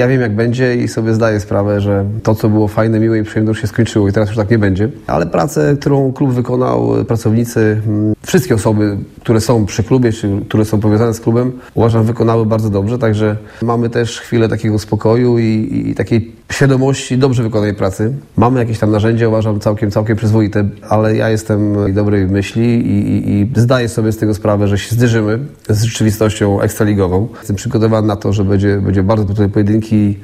ja wiem jak będzie i sobie zdaję sprawę, że to co było fajne, miłe i przyjemne już się skończyło i teraz już tak nie będzie. Ale pracę, którą klub wykonał, pracownicy, wszystkie osoby, które są przy klubie, czy które są powiązane z klubem, uważam, wykonały bardzo dobrze, także mamy też chwilę takiego spokoju i takiej świadomości dobrze wykonanej pracy. Mamy jakieś tam narzędzia, uważam, całkiem przyzwoite, ale ja jestem dobrej myśli i zdaję sobie z tego sprawę, że się zderzymy z rzeczywistością ekstraligową. Jestem przygotowany na to, że będzie bardzo trudne pojedynki.